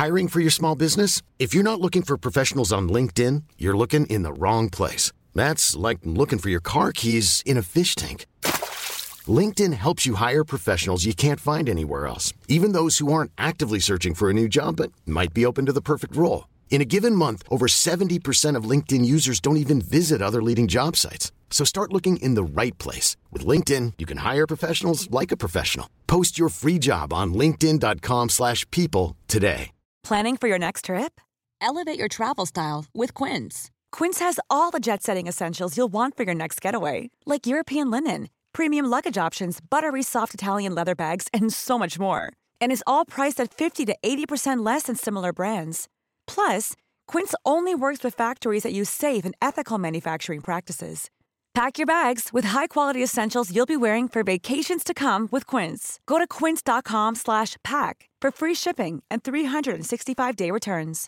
Hiring for your small business? If you're not looking for professionals on LinkedIn, you're looking in the wrong place. That's like looking for your car keys in a fish tank. LinkedIn helps you hire professionals you can't find anywhere else, even those who aren't actively searching for a new job but might be open to the perfect role. In a given month, over 70% of LinkedIn users don't even visit other leading job sites. So start looking in the right place. With LinkedIn, you can hire professionals like a professional. Post your free job on linkedin.com/people today. Planning for your next trip? Elevate your travel style with Quince. Quince has all the jet-setting essentials you'll want for your next getaway, like European linen, premium luggage options, buttery soft Italian leather bags, and so much more. And is all priced at 50 to 80% less than similar brands. Plus, Quince only works with factories that use safe and ethical manufacturing practices. Pack your bags with high-quality essentials you'll be wearing for vacations to come with Quince. Go to quince.com/pack for free shipping and 365-day returns.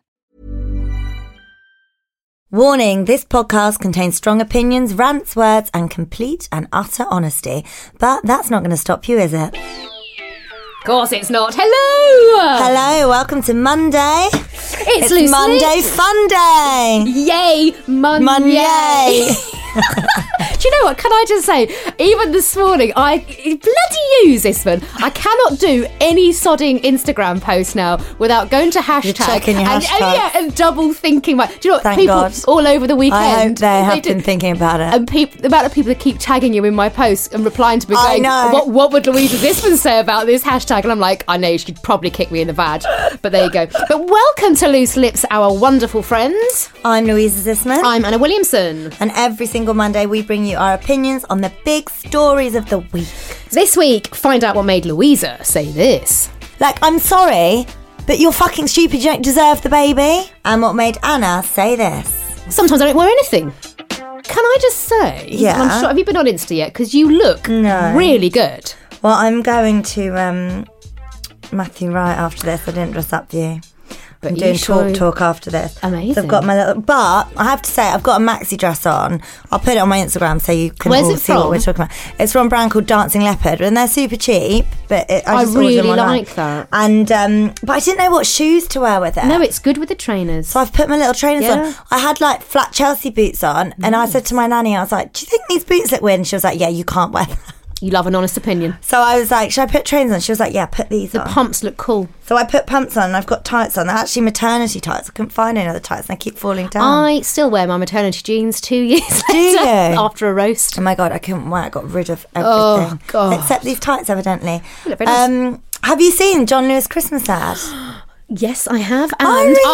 Warning, this podcast contains strong opinions, rants, words, and complete and utter honesty. But that's not going to stop you, is it? Of course it's not. Hello! Hello, welcome to Monday. It's Lucy. Monday Fun Day. Yay, Monday. Do you know what? Can I just say, even this morning, I bloody use this one. I cannot do any sodding Instagram post now without going to hashtag. You're checking your hashtag. And double thinking. Do you know what? Thank people God. all over the weekend. I hope they have been thinking about it. And the amount of people that keep tagging you in my posts and replying to me I going, know. what would Louisa Zisman say about this hashtag? And I'm like, I know, she'd probably kick me in the vag. But there you go. But welcome to Loose Lips, our wonderful friends. I'm Louisa Zisman. I'm Anna Williamson. And every single Monday we bring you our opinions on the big stories of the week. This week, find out what made Louisa say this. Like, I'm sorry, but you're fucking stupid, you don't deserve the baby. And what made Anna say this? Sometimes I don't wear anything. Can I just say? Yeah. I'm sure, have you been on Insta yet? Because you look really good. Well, I'm going to Matthew Wright after this. I didn't dress up for you. But I'm doing talk after this. Amazing. So I've got my little, but I have to say I've got a maxi dress on. I'll put it on my Instagram so you can Where's all it see from? what we're talking about. It's from a brand called Dancing Leopard, and they're super cheap. But I just really ordered them online. like that. And but I didn't know what shoes to wear with it. No, it's good with the trainers. So I've put my little trainers Yeah. on. I had like flat Chelsea boots on, and I said to my nanny, I was like, "Do you think these boots look weird?" And she was like, "Yeah, you can't wear them." You love an honest opinion. So I was like, should I put trainers on? She was like, yeah, put these on. The pumps look cool. So I put pumps on and I've got tights on. They're actually maternity tights. I couldn't find any other tights and they keep falling down. I still wear my maternity jeans 2 years Do later you? after a roast. Oh my God, I couldn't wear it. I got rid of everything. Oh, God. Except these tights, evidently. They look very nice. Have you seen John Lewis Christmas ad? Yes, I have, and I really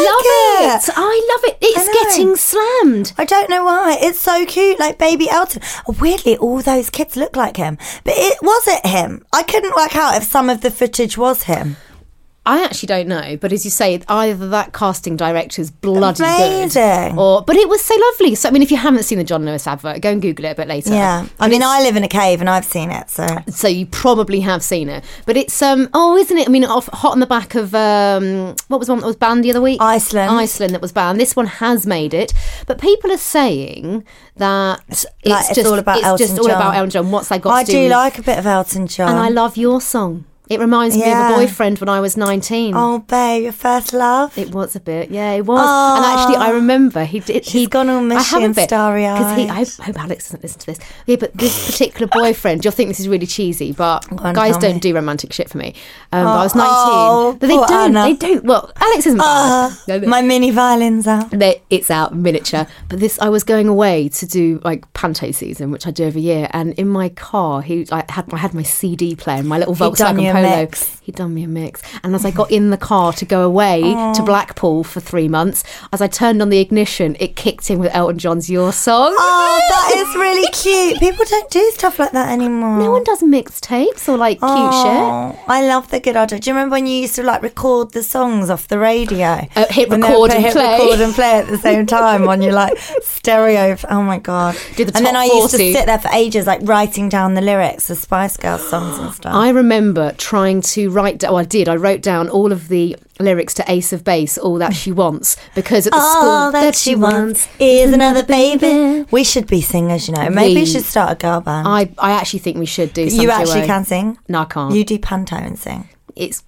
I like it. I love it. It's I know. getting slammed. I don't know why. It's so cute, like baby Elton. Oh, weirdly, all those kids look like him. But was it him? I couldn't work out if some of the footage was him. I actually don't know, but as you say, either that casting director's bloody Amazing. good, but it was so lovely. So I mean, if you haven't seen the John Lewis advert, go and Google it a bit later. Yeah, I mean, I live in a cave and I've seen it, so you probably have seen it. But it's isn't it? I mean, hot on the back of what was one that was banned the other week? Iceland that was banned. This one has made it, but people are saying that it's all about Elton John. What's that got I to do? do like a bit of Elton John, and I love your song. It reminds me of a boyfriend when I was 19. Oh, babe, your first love? It was a bit, yeah, it was. And actually, I remember He's gone all mushy and starry-eyed. I hope Alex doesn't listen to this. Yeah, but this particular boyfriend, you'll think this is really cheesy, but guys don't do romantic shit for me. But I was 19. But they don't. Well, Alex isn't bad. My mini violin's out. It's out, miniature. But I was going away to do like Panto season, which I do every year. And in my car, I had my CD player, my little Volkswagen Polo. He'd done me a mix. And as I got in the car to go away to Blackpool for 3 months, as I turned on the ignition, it kicked in with Elton John's Your Song. Oh, that is really cute. People don't do stuff like that anymore. No one does mixtapes or like cute shit. I love the good old. Do you remember when you used to like record the songs off the radio? Hit record and play at the same time on your like stereo. Oh my God. And then I used to sit there for ages like writing down the lyrics of Spice Girls songs and stuff. I remember trying to write down, I wrote down all of the lyrics to Ace of Base, All That She Wants, because at the school all that she wants is another baby. We should be singers, you know. Maybe we should start a girl band. I actually think we should do something. You actually can sing? No, I can't. You do panto and sing. It's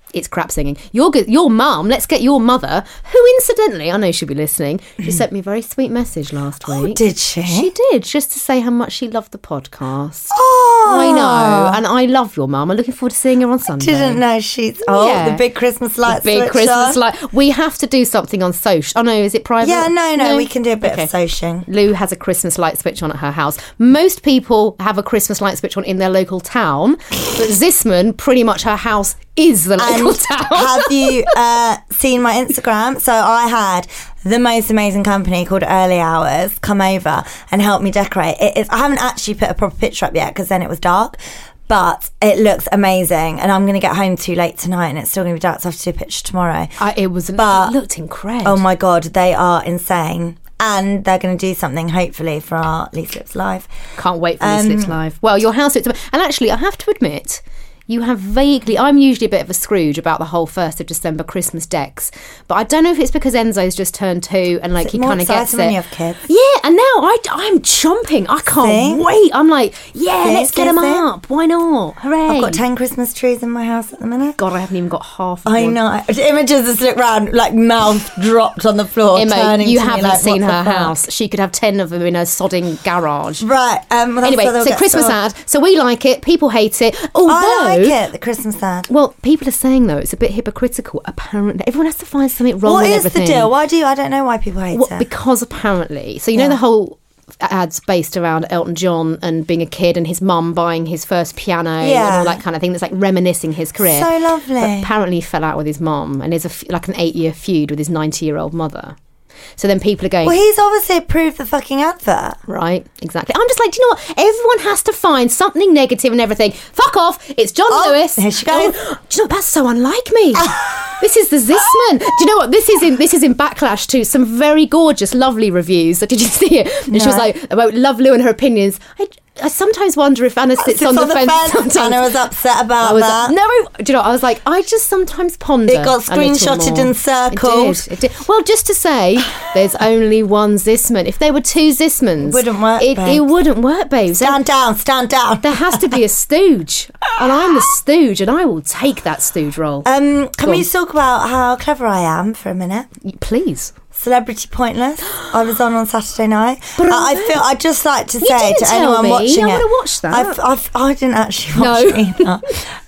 It's crap singing. You're good. Your mum, let's get your mother, who incidentally, I know she'll be listening, she sent me a very sweet message last week. Oh, did she? She did, just to say how much she loved the podcast. Oh. I know. And I love your mum. I'm looking forward to seeing her on Sunday. Didn't know she's... Oh, Yeah. the big Christmas lights. The big Christmas light. We have to do something on social. Oh, no, is it private? Yeah, no, we can do a bit of sociing. Lou has a Christmas light switch on at her house. Most people have a Christmas light switch on in their local town, but Zisman, pretty much her house is the local town. Have you seen my Instagram? So I had the most amazing company called Early Hours come over and help me decorate. I haven't actually put a proper picture up yet because then it was dark, but it looks amazing. And I'm going to get home too late tonight and it's still going to be dark, so I have to do a picture tomorrow. It looked incredible. Oh my God, they are insane. And they're going to do something, hopefully, for our Lee Slips Live. Can't wait for Lee Slips Live. Well, your house looks... And actually, I have to admit... You have vaguely... I'm usually a bit of a Scrooge about the whole 1st of December Christmas decks. But I don't know if it's because Enzo's just turned 2 and like he kind of gets it. When you have kids? Yeah, and now I'm chomping. I can't wait. I'm like, let's get them up. Why not? Hooray. I've got 10 Christmas trees in my house at the minute. God, I haven't even got half of I one. know. Images just look round, like mouth dropped on the floor. Emma, you haven't like, seen her house. She could have 10 of them in a sodding garage. Right. Well, anyway, so Christmas ad. So we like it. People hate it. Although... I like it, the Christmas ad. Well, people are saying, though, it's a bit hypocritical. Apparently, everyone has to find something wrong with everything. What is the deal? I don't know why people hate it. Because apparently... So, you know the whole ads based around Elton John and being a kid and his mum buying his first piano and all that kind of thing that's like reminiscing his career. So lovely. But apparently he fell out with his mum and is like an 8-year feud with his 90-year-old mother. So then people are going... Well, he's obviously approved the fucking advert. Right, exactly. I'm just like, do you know what? Everyone has to find something negative and everything. Fuck off. It's John Lewis. Here she goes. Do you know what? That's so unlike me. This is the Zisman. Do you know what? This is in backlash to some very gorgeous, lovely reviews. Did you see it? And she was like, about Love Lou and her opinions. I sometimes wonder if Anna sits on the fence sometimes. Anna was upset about that. Do you know, I was like, I just sometimes ponder. It got screenshotted and circled. It did. Well, just to say, there's only one Zisman. If there were 2 Zismans, it wouldn't work, it wouldn't work, babe. Stand down. There has to be a stooge. And I'm the stooge, and I will take that stooge role. Can we talk about how clever I am for a minute? Please. Celebrity Pointless. I was on Saturday night. I'd just like to say to anyone watching it. I want to watch that. I didn't actually watch it either.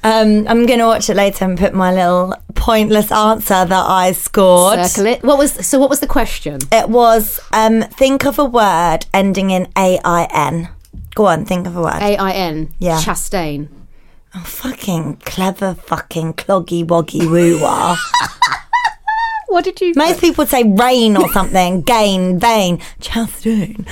I'm going to watch it later and put my little pointless answer that I scored. Circle it. What was the question? It was think of a word ending in AIN. Go on, think of a word. AIN. Yeah. Chastain. Oh, fucking clever fucking cloggy woggy woo-wah. What did you... Most people would say rain or something. Gain, vein, Chastain.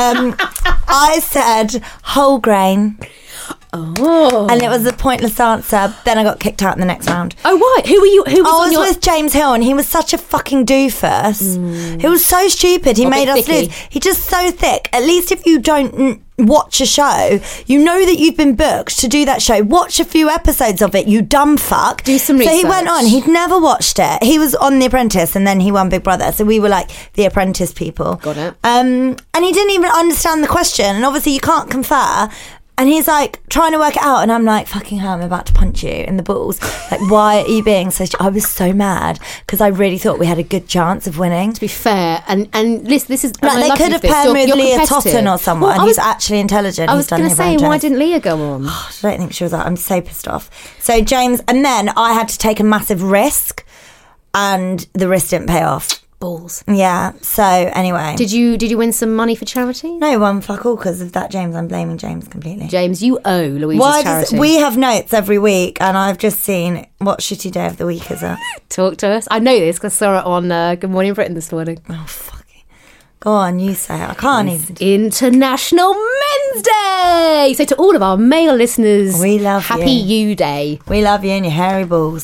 I said whole grain. Oh. And it was a pointless answer. Then I got kicked out in the next round. Oh, why? Who were you? Who was I was with James Hill and he was such a fucking doofus. He was so stupid. He made us lose. He's just so thick. At least if you don't watch a show, you know that you've been booked to do that show. Watch a few episodes of it, you dumb fuck. Do some research. So he went on. He'd never watched it. He was on The Apprentice and then he won Big Brother. So we were like The Apprentice people. Got it. And he didn't even understand the question. And obviously you can't confer. And he's like trying to work it out, and I'm like, fucking hell, I'm about to punch you in the balls. Like, why are you being so... I was so mad because I really thought we had a good chance of winning. To be fair, and this is... Like, they could have paired me with Leah Totten or someone who's actually intelligent. I was going to say, why didn't Leah go on? I don't think she was that. I'm so pissed off. So James... And then I had to take a massive risk, and the risk didn't pay off. Balls. Yeah. So anyway, did you win some money for charity? No, one fuck all because of that, James. I'm blaming James completely. James, you owe Louise's charity. We have notes every week, and I've just seen what shitty day of the week is it. Talk to us. I know this because I saw it on Good Morning Britain this morning. Oh fucking go on, you say it. I can't even. International Men's Day. So to all of our male listeners, we love Happy You Day. We love you and your hairy balls.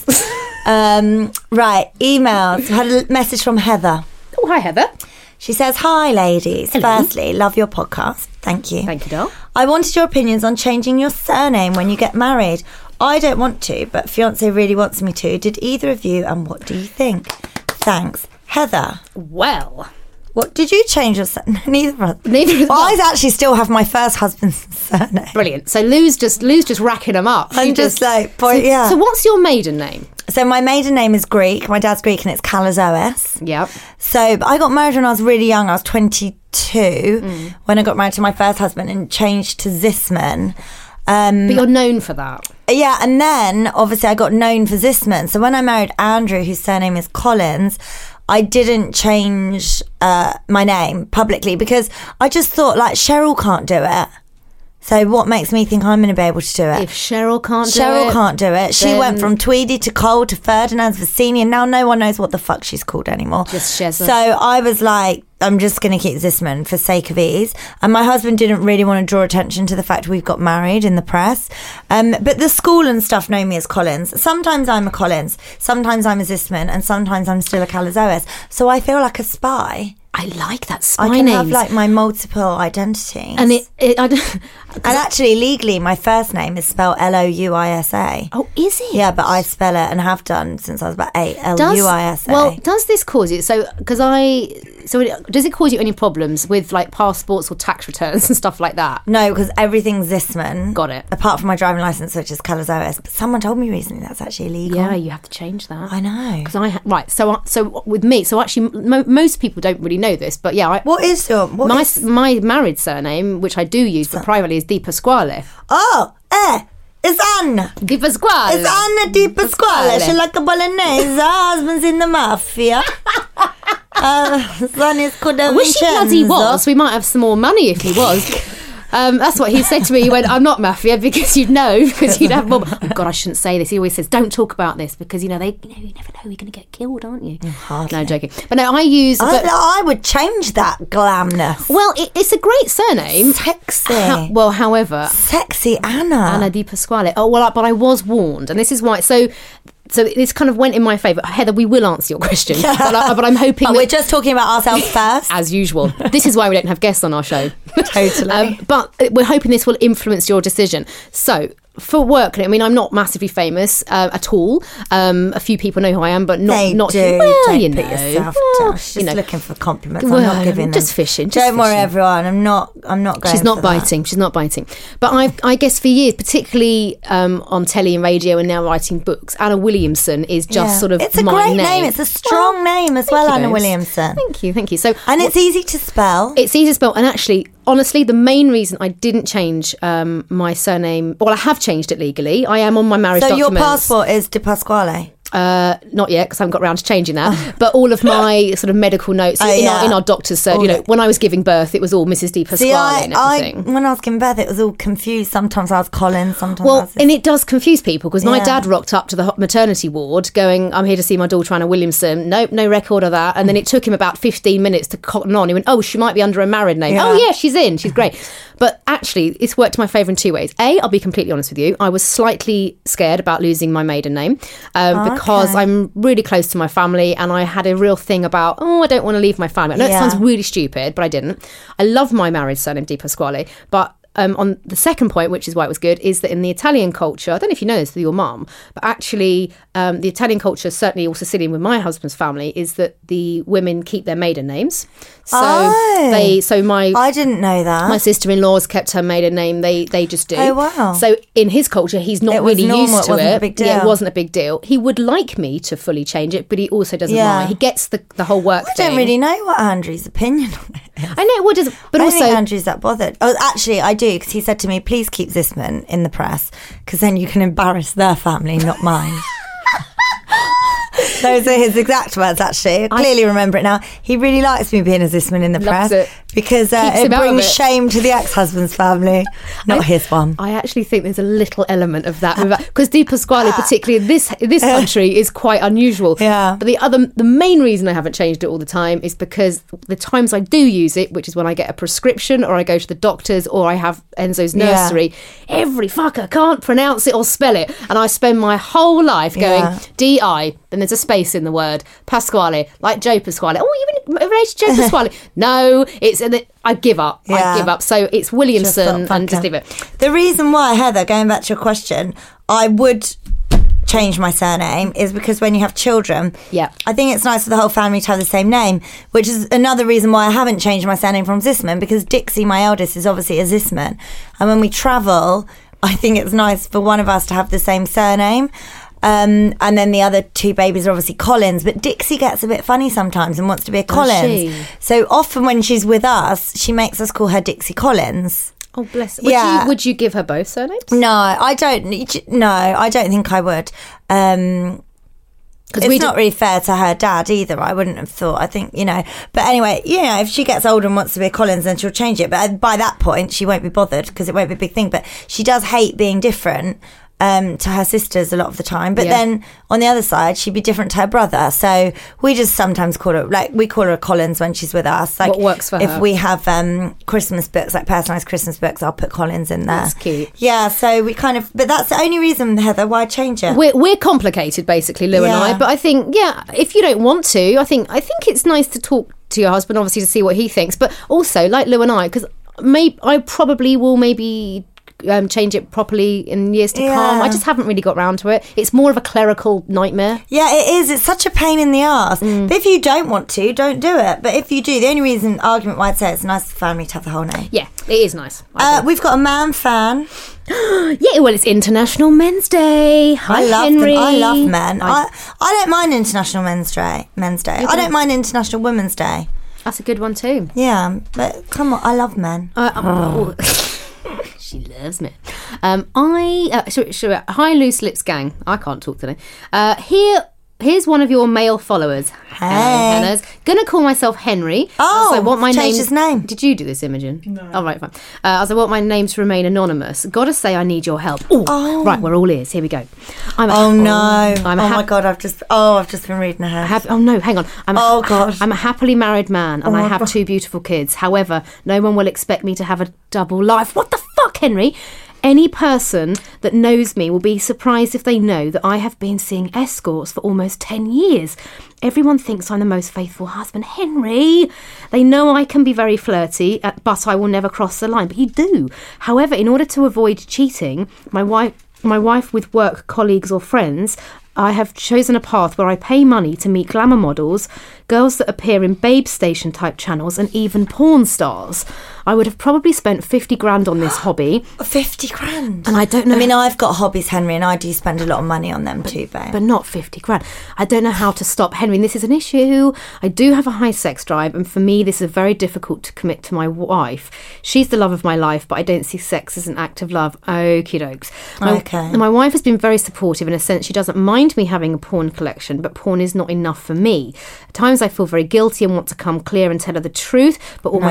Right, emails. I had a message from Heather. Oh, hi, Heather. She says, hi, ladies. Hello. Firstly, love your podcast. Thank you. Thank you, doll. I wanted your opinions on changing your surname when you get married. I don't want to, but fiancé really wants me to. Did either of you, and what do you think? Thanks. Heather. Well, What did you change your surname? Neither of us. I actually still have my first husband's surname. Brilliant. So Lou's just racking them up. I'm just like, So what's your maiden name? So my maiden name is Greek. My dad's Greek and it's Kalazois. Yep. So I got married when I was really young. I was 22 when I got married to my first husband and changed to Zisman. But you're known for that. Yeah, and then obviously I got known for Zisman. So when I married Andrew, whose surname is Collins, I didn't change my name publicly because I just thought, like, Cheryl can't do it. So what makes me think I'm going to be able to do it? If Cheryl can't do it. She went from Tweedy to Cole to Ferdinand Vicini, and now no one knows what the fuck she's called anymore. Just Shezza. So I was like, I'm just going to keep Zisman for sake of ease. And my husband didn't really want to draw attention to the fact we've got married in the press. But the school and stuff know me as Collins. Sometimes I'm a Collins, sometimes I'm a Zisman, and sometimes I'm still a Kalazois. So I feel like a spy. I like that spy I can names. have like my multiple identities. And and actually, legally, my first name is spelled Louisa. Oh, is it? Yeah, but I spell it and have done since I was about 8. Louisa. Well, does this cause you? So does it cause you any problems with like passports or tax returns and stuff like that? No, because everything's Zisman. Got it. Apart from my driving license, which is Kalazois. But someone told me recently that's actually illegal. Yeah, you have to change that. I know. Because So with me, so actually, most people don't really know this, but yeah. What is your my married surname, which I do use, but privately, is Di Pasquale. Oh, it's Anna. Di Pasquale. It's Anna Di Pasquale. She like a bolognese. Her husband's in the mafia. Son is called I wish he bloody was. We might have some more money if he was. That's what he said to me. He went, I'm not mafia because you'd know, because you'd have more. Oh God, I shouldn't say this. He always says, don't talk about this because you never know, you're going to get killed, aren't you? Hardly. No, joking. But no, I use. I would change that glamness. Well, it's a great surname. Sexy. However, sexy Anna. Anna Di Pasquale. Oh well, but I was warned, and this is why. So this kind of went in my favour. Heather, we will answer your question, but I'm hoping. We're just talking about ourselves first, as usual. This is why we don't have guests on our show. Totally. But we're hoping this will influence your decision. So for work, I mean, I'm not massively famous at all. A few people know who I am, but not. They not do. Well, Don't you put know, yourself well, down. She's looking for compliments. I'm well, not giving them. Just fishing. Don't worry, everyone. I'm not going. She's not biting. She's not biting. But I guess for years, particularly on telly and radio, and now writing books, Anna Williamson is just sort of. It's a my great name. It's a strong name as well, Anna Williamson. Thank you. So it's easy to spell. It's easy to spell, and actually, honestly, the main reason I didn't change my surname, well, I have changed it legally. I am on my marriage documents. So your passport is Di Pasquale? Not yet, because I haven't got around to changing that. But all of my sort of medical notes in our doctor's surgery, when I was giving birth, it was all Mrs. Di Pasquale and everything. When I was giving birth, it was all confused. Sometimes I was Collins, sometimes I was... and it does confuse people, because my dad rocked up to the maternity ward going, I'm here to see my daughter Anna Williamson. Nope, no record of that. And then it took him about 15 minutes to cotton on. He went, oh, she might be under a married name. Yeah. Oh, yeah, she's in. She's great. But actually, it's worked to my favour in two ways. A, I'll be completely honest with you. I was slightly scared about losing my maiden name because I'm really close to my family, and I had a real thing about, I don't want to leave my family. I know it sounds really stupid, but I didn't. I love my married surname, Di Pasquale, but on the second point, which is why it was good, is that in the Italian culture, I don't know if you know this with your mum, but actually the Italian culture, certainly also Sicilian with my husband's family, is that the women keep their maiden names. So I didn't know that. My sister-in-law's kept her maiden name. They just do. Oh, wow. So in his culture, he's not really used to it. It wasn't a big deal. Yeah, it wasn't a big deal. He would like me to fully change it, but he also doesn't mind. He gets the whole work thing. I don't really know what Andrew's opinion on it is. I know, but I also... don't think Andrew's that bothered. Oh, actually, I do, because he said to me, please keep Zisman in the press, because then you can embarrass their family, not mine. Those are his exact words, actually. I clearly remember it now. He really likes me being a Zisman in the press because it brings shame to the ex-husband's family, not his one. I actually think there's a little element of that because Di Pasquale, particularly in this country, is quite unusual. Yeah. But the main reason I haven't changed it all the time is because the times I do use it, which is when I get a prescription or I go to the doctors or I have Enzo's nursery, every fucker can't pronounce it or spell it, and I spend my whole life going D-I, then there's a space in the word, Pasquale, like Joe Pasquale. Oh, you're related to Joe Pasquale? No, I give up. Yeah. I give up. So it's Williamson and just leave it. The reason why, Heather, going back to your question, I would change my surname is because when you have children, I think it's nice for the whole family to have the same name, which is another reason why I haven't changed my surname from Zisman, because Dixie, my eldest, is obviously a Zisman. And when we travel, I think it's nice for one of us to have the same surname. And then the other two babies are obviously Collins, but Dixie gets a bit funny sometimes and wants to be a Collins. So often when she's with us, she makes us call her Dixie Collins. Oh, bless her. Would you give her both surnames? No, I don't. No, I don't think I would. It's not really fair to her dad either. I wouldn't have thought. I think, But anyway, if she gets older and wants to be a Collins, then she'll change it. But by that point, she won't be bothered because it won't be a big thing. But she does hate being different to her sisters a lot of the time. But then on the other side, she'd be different to her brother. So we just sometimes call her, we call her a Collins when she's with us. What works for her? If we have Christmas books, like personalised Christmas books, I'll put Collins in there. That's cute. Yeah, so we but that's the only reason, Heather, why I change it. We're complicated, basically, Lou and I. But I think, if you don't want to, I think it's nice to talk to your husband, obviously, to see what he thinks. But also, like Lou and I, because I probably will change it properly in years to come. I just haven't really got round to it. It's more of a clerical nightmare. Yeah, it is. It's such a pain in the arse. But if you don't want to, don't do it. But if you do, the only argument why I'd say it's nice for the family to have the whole name. Yeah, it is nice. We've got a man fan. Yeah, well, it's International Men's Day. Hi, Henry. I love men. I don't mind International Men's Day. I don't mind International Women's Day. That's a good one too. Yeah, but come on, I love men. She loves me. Hi, Loose Lips gang. I can't talk today. Here's one of your male followers. Hey. Gonna call myself Henry. Oh, I want my changed his name. Did you do this, Imogen? No. Oh, right, fine. As I want my name to remain anonymous. Gotta say I need your help. Oh. Right, we're all ears. Here we go. My God, I've just been reading ahead. No, hang on. God. I'm a happily married man and I have 2 beautiful kids. However, no one will expect me to have a double life. What the fuck, Henry? Any person that knows me will be surprised if they know that I have been seeing escorts for almost 10 years. Everyone thinks I'm the most faithful husband. Henry! They know I can be very flirty, but I will never cross the line. But you do. However, in order to avoid cheating, my wife with work colleagues or friends, I have chosen a path where I pay money to meet glamour models, girls that appear in Babe Station type channels, and even porn stars. I would have probably spent 50 grand on this hobby. 50 grand? And I don't know. I mean, I've got hobbies, Henry, and I do spend a lot of money on them too, babe. But not 50 grand. I don't know how to stop Henry. This is an issue. I do have a high sex drive, and for me, this is very difficult to commit to my wife. She's the love of my life, but I don't see sex as an act of love. Okie dokes. My wife has been very supportive in a sense. She doesn't mind me having a porn collection, but porn is not enough for me. At times I feel very guilty and want to come clear and tell her the truth, but all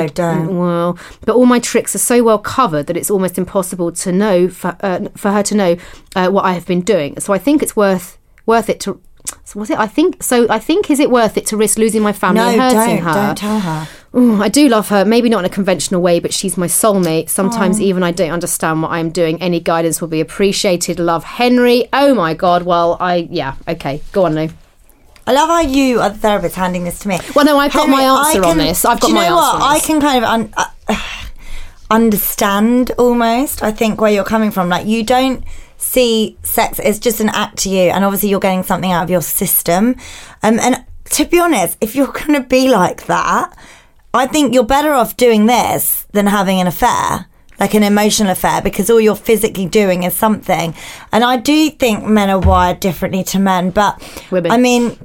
my tricks are so well covered that it's almost impossible to know for her to know what I have been doing. So I think it's worth it to. I think is it worth it to risk losing my family and hurting her? Don't tell her. Ooh, I do love her, maybe not in a conventional way, but she's my soulmate. Sometimes even I don't understand what I'm doing. Any guidance will be appreciated. Love, Henry. Oh my God. Well, okay. Go on, Lou. I love how you are the therapist handing this to me. Well, no, I've got my answer on this. I've got my answer on this. I can kind of understand almost, I think, where you're coming from. Like, you don't see sex as just an act to you, and obviously you're getting something out of your system. And to be honest, if you're going to be like that, I think you're better off doing this than having an affair. Like an emotional affair, because all you're physically doing is something. And I do think men are wired differently to men, but women. I mean,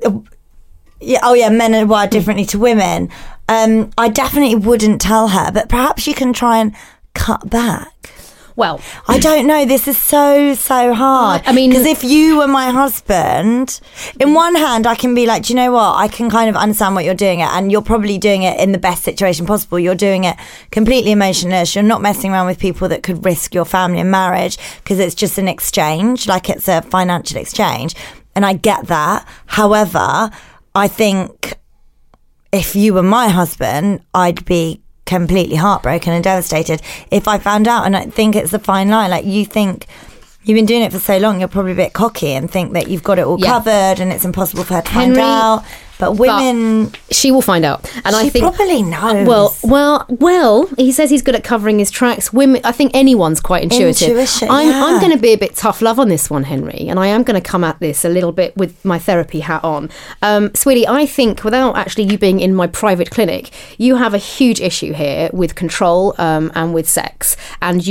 men are wired differently to women. I definitely wouldn't tell her, but perhaps you can try and cut back. Well, I don't know. This is so hard. I mean, because if you were my husband, in one hand, I can be like, do you know what? I can kind of understand what you're doing it, and you're probably doing it in the best situation possible. You're doing it completely emotionless. You're not messing around with people that could risk your family and marriage, because it's just an exchange, like it's a financial exchange. And I get that. However, I think if you were my husband, I'd be completely heartbroken and devastated if I found out. And I think it's a fine line. Like, you think you've been doing it for so long, you're probably a bit cocky and think that you've got it all covered and it's impossible for her to find out. But women... she will find out. And I think... probably knows. Well, he says he's good at covering his tracks. Women, I think anyone's quite intuitive. Intuition, I'm going to be a bit tough love on this one, Henry. And I am going to come at this a little bit with my therapy hat on. Sweetie, I think without actually you being in my private clinic, you have a huge issue here with control and with sex. And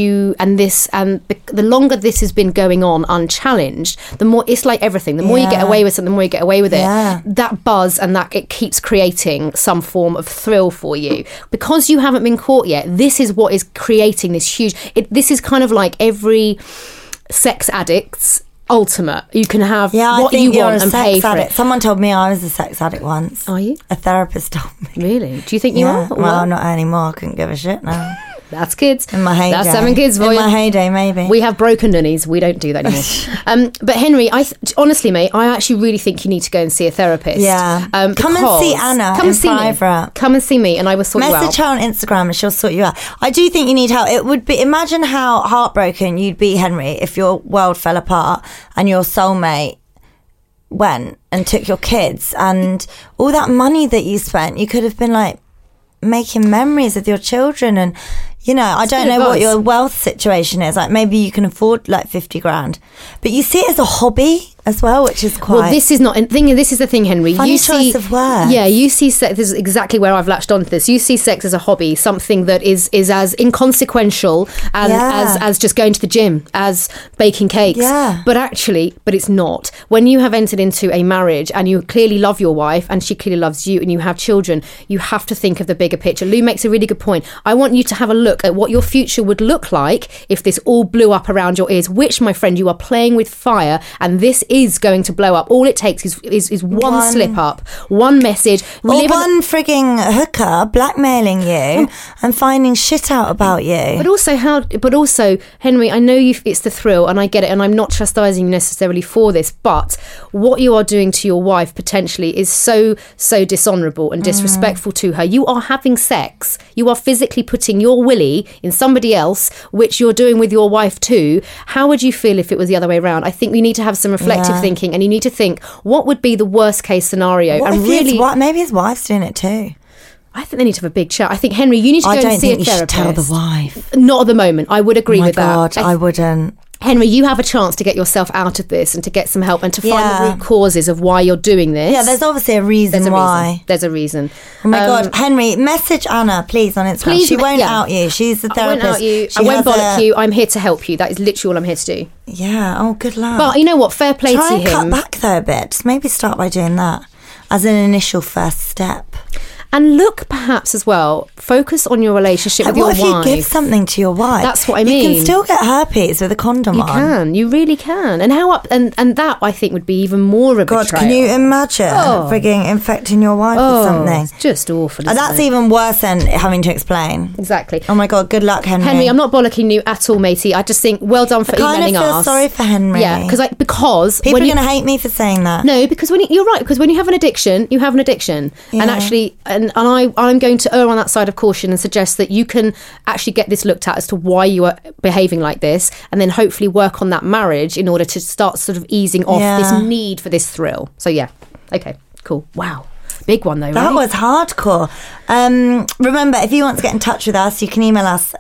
the longer this has been going on unchallenged, the more, it's like everything. The more you get away with something, the more you get away with it. Yeah. That buzz and that it keeps creating some form of thrill for you. Because you haven't been caught yet, this is what is creating this huge... this is kind of like every sex addict's ultimate. You can have what you want and pay for it. Someone told me I was a sex addict once. Are you? A therapist told me. Really? Do you think you are? Well, not anymore. I couldn't give a shit now. That's kids. In my heyday. That's having kids for you. In my heyday, maybe. We have broken dunnies. We don't do that anymore. But Henry, honestly, mate, I actually really think you need to go and see a therapist. Yeah. Come and see Anna. Come and see me. Come and see me, and I will sort you out. Message her on Instagram, and she'll sort you out. I do think you need help. It would be. Imagine how heartbroken you'd be, Henry, if your world fell apart and your soulmate went and took your kids and all that money that you spent. You could have been like making memories with your children and. You know, I don't know what your wealth situation is. Like, maybe you can afford like 50 grand, but you see it as a hobby as well, which is quite... Well, this is not... This is the thing, Henry. Funny choice of words. Yeah, you see sex... This is exactly where I've latched onto this. You see sex as a hobby, something that is as inconsequential as just going to the gym, as baking cakes. Yeah. But it's not. When you have entered into a marriage and you clearly love your wife and she clearly loves you and you have children, you have to think of the bigger picture. Lou makes a really good point. I want you to have a look at what your future would look like if this all blew up around your ears, which, my friend, you are playing with fire, and this is going to blow up. All it takes is one slip up, one message, or one frigging hooker blackmailing you and finding shit out about you. But also, Henry, I know it's the thrill, and I get it, and I'm not chastising you necessarily for this, but what you are doing to your wife potentially is so dishonourable and disrespectful to her. You are having sex. You are physically putting your willy in somebody else, which you're doing with your wife too. How would you feel if it was the other way around? I think we need to have some reflective thinking, and you need to think, what would be the worst case scenario? Maybe his wife's doing it too. I think they need to have a big chat. I think, Henry, you need to go and see a therapist. I don't think you should tell the wife. Not at the moment. I would agree with that. Oh my God, I wouldn't. Henry, you have a chance to get yourself out of this and to get some help and to find the root causes of why you're doing this. Yeah, there's obviously a reason why. There's a reason. Oh my God, Henry, message Anna, please, on Instagram. She won't out you. She's the therapist. I won't out you. I won't bollock you. I'm here to help you. That is literally all I'm here to do. Yeah, oh, good luck. But you know what? Fair play to him. Try and cut back though a bit. Just maybe start by doing that as an initial first step. And look, perhaps as well, focus on your relationship with your wife. What if you give something to your wife? That's what I mean. You can still get herpes with a condom on. You can. You really can. And and that, I think, would be even more of a betrayal. God, can you imagine frigging infecting your wife with something? It's just awful, and that's even worse than having to explain. Exactly. Oh my God, good luck, Henry. Henry, I'm not bollocking you at all, matey. I just think, well done for emailing us. I kind of feel sorry for Henry. Yeah, because people are going to hate me for saying that. No, because you're right. Because when you have an addiction, you have an addiction. Yeah. And actually, and I'm going to err on that side of caution and suggest that you can actually get this looked at as to why you are behaving like this, and then hopefully work on that marriage in order to start sort of easing off this need for this thrill. So yeah, okay, cool. Wow. Big one though, that was hardcore. Remember, if you want to get in touch with us, you can email us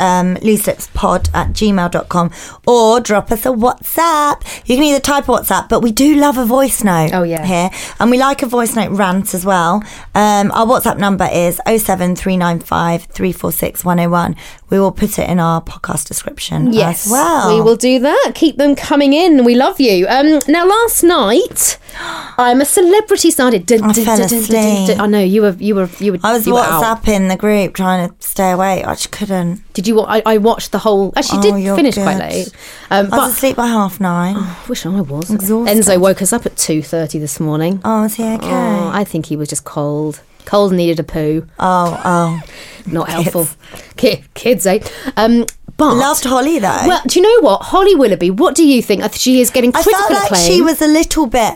looselipspod@gmail.com or drop us a WhatsApp. You can either type a WhatsApp, but we do love a voice note here, and we like a voice note rant as well. Our WhatsApp number is 07395 346 101. We will put it in our podcast description as well. We will do that. Keep them coming in. We love you. Now, last night, I'm a celebrity started. I fell asleep. I know you were. I was WhatsApping the group trying to stay awake. I just couldn't. Did you? I watched the whole. Actually, did finish quite late. I was asleep by 9:30. Oh, I wish I was. Exhausted. Enzo woke us up at 2:30 this morning. Oh, is he okay? Oh, I think he was just cold. Cold, needed a poo. Oh. Not helpful. Kids, eh? But loved Holly though. Well, do you know what? Holly Willoughby, what do you think? She is getting critical acclaim. I felt like she was a little bit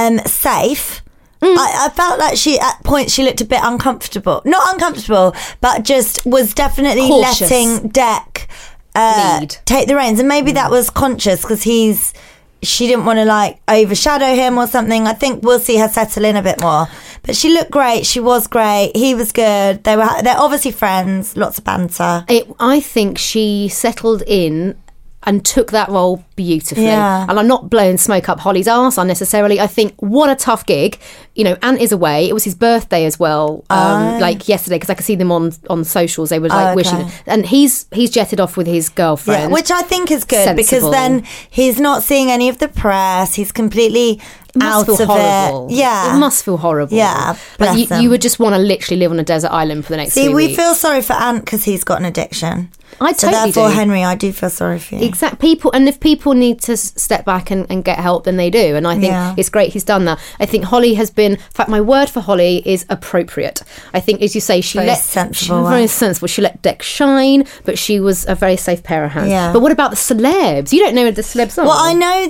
safe. I felt like at points she looked a bit uncomfortable. Not uncomfortable, but just was definitely cautious. Letting Dec take the reins. And maybe that was conscious because he's she didn't want to like overshadow him or something. I think we'll see her settle in a bit more. But she looked great. She was great. He was good. They're obviously friends. Lots of banter. I think she settled in and took that role beautifully. Yeah. And I'm not blowing smoke up Holly's arse unnecessarily. I think what a tough gig. You know, Ant is away. It was his birthday as well, like yesterday, because I could see them on socials. They were like wishing. And he's jetted off with his girlfriend. Yeah, which I think is good Sensible. because then he's not seeing any of the press. He's completely out of horrible. it. Yeah. It must feel horrible. Yeah, Like bless you him. would just want to literally live on a desert island for the next 2 weeks. We feel sorry for Ant because he's got an addiction. I So totally therefore, do. Henry, I do feel sorry for you. And if people need to step back and get help, then they do. And I think it's great he's done that. I think Holly has been, in fact, my word for Holly is appropriate. I think, as you say, Very sensible. very sensible. She let Dex shine, but she was a very safe pair of hands. Yeah. But what about the celebs? You don't know who the celebs are. Well, I know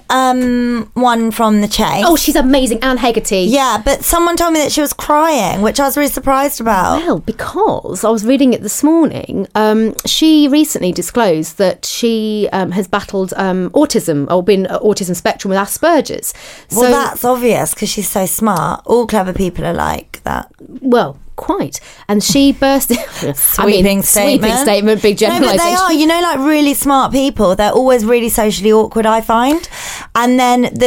the one from The Chase. Oh, she's amazing, Anne Hegarty. Yeah, but someone told me that she was crying, which I was really surprised about. Well, because I was reading it this morning, she recently disclosed that she has battled autism or been autism spectrum with Asperger's. Well, that's obvious because she's so smart. All clever people are like that. Well, quite. And she burst Sweeping statement, big No, but generalisation. they are. You know, like really smart people, they're always really socially awkward, I find. And then the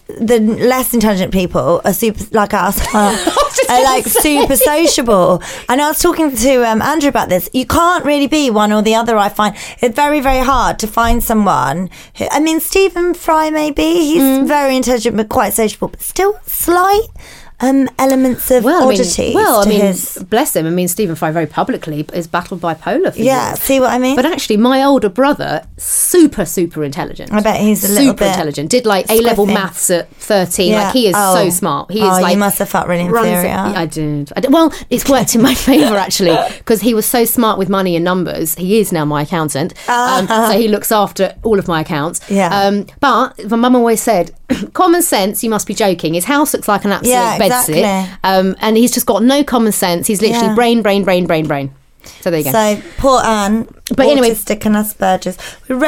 less intelligent people are super, like us, are like super sociable. And I was talking to Andrew about this. You can't really be one or the other, I find. It's very, very hard to find someone who, I mean, Stephen Fry maybe, he's very intelligent but quite sociable, but still slight elements of oddity. Bless him. I mean, Stephen Fry very publicly is battled bipolar for years. See what I mean? But actually, my older brother, super intelligent. I bet he's a little super bit intelligent. Did like A-level squiffy. maths at 13. Yeah. Like he is so smart. He is like, you must have felt really inferior. I did. Well, it's worked in my favour actually because he was so smart with money and numbers. He is now my accountant, so he looks after all of my accounts. Yeah. But my mum always said, common sense. You must be joking. His house looks like an absolute exactly. and he's just got no common sense. He's literally brain. So there you go. So poor Anne, but anyway, autistic and Asperger's.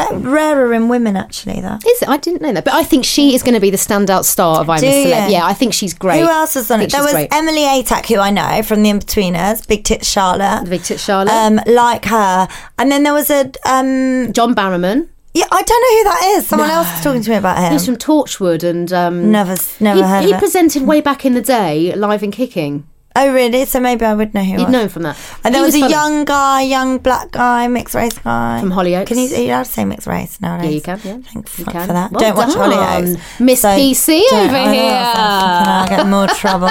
Rarer in women, actually. That is it? I didn't know that, but I think she is going to be the standout star of I'm a Celeb. Yeah, I think she's great. Who else was on it? There was great. Emily Atack, who I know from The In-Betweeners, Big Tits Charlotte. Like her, and then there was a John Barrowman. Yeah, I don't know who that is. Someone else was talking to me about him. He's from Torchwood and never heard of He it. presented way back in the day, Live and Kicking. Oh, really? So maybe I would know who. You'd know him from that. And there was a young black guy, mixed race guy from Hollyoaks. Are you allowed to say mixed race nowadays? Yeah, you can. Yeah, thanks for that. Well don't watch Hollyoaks. Miss PC over here. I get more trouble.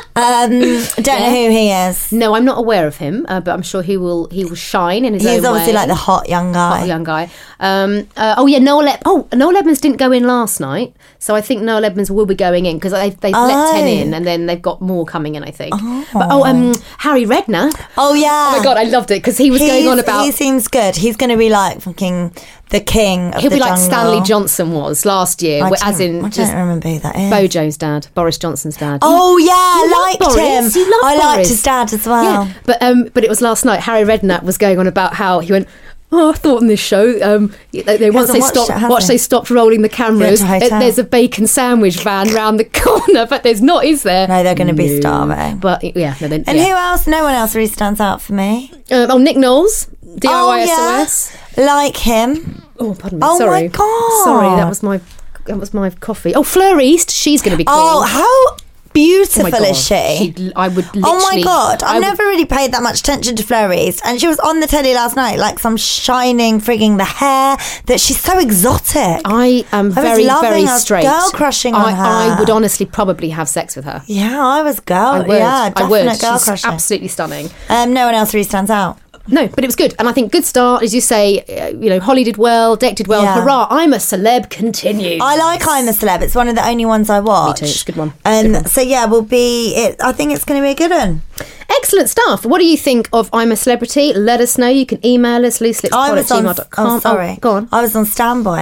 Don't know who he is. No, I'm not aware of him, but I'm sure he will shine in his own way. He's obviously like the hot young guy. Noel Edmonds didn't go in last night, so I think Noel Edmonds will be going in because they've let 10 in, and then they've got more coming in, I think. But Harry Redknapp. Oh yeah. Oh my god, I loved it because he was going on about. He seems good. He's going to be like fucking the king of He'll the be like jungle. Stanley Johnson was last year, I don't remember who that is. Bojo's dad, Boris Johnson's dad. Oh yeah, I liked Boris. him. I liked his dad as well. Yeah, but it was last night. Harry Redknapp was going on about how he went. Oh, I thought on this show, once they stopped rolling the cameras, there's a bacon sandwich van round the corner, but there's not, is there? No, they're going to be starving. But yeah, who else? No one else really stands out for me. Nick Knowles, DIY SOS. Like him. Oh, pardon me. Oh sorry. my god. Sorry, that was my coffee. Oh, Fleur East, she's going to be cool. Oh, how beautiful is she? I would literally... Oh my god, I've never really paid that much attention to Fleur East, and she was on the telly last night, like some shining frigging the hair, that she's so exotic. I am very straight. Girl crushing on her. I would honestly probably have sex with her. Yeah, I was girl. I would. Girl She's crushing. absolutely stunning. No one else really stands out. No, but it was good. And I think good start, as you say, Holly did well, Deck did well. Yeah. Hurrah, I'm a Celeb continues. I like I'm a Celeb. It's one of the only ones I watch. Me too, it's a good one. So yeah, I think it's going to be a good one. Excellent stuff. What do you think of I'm a Celebrity? Let us know. You can email us, loselipspod@gmail.com. Oh, sorry. Go on. I was on Standby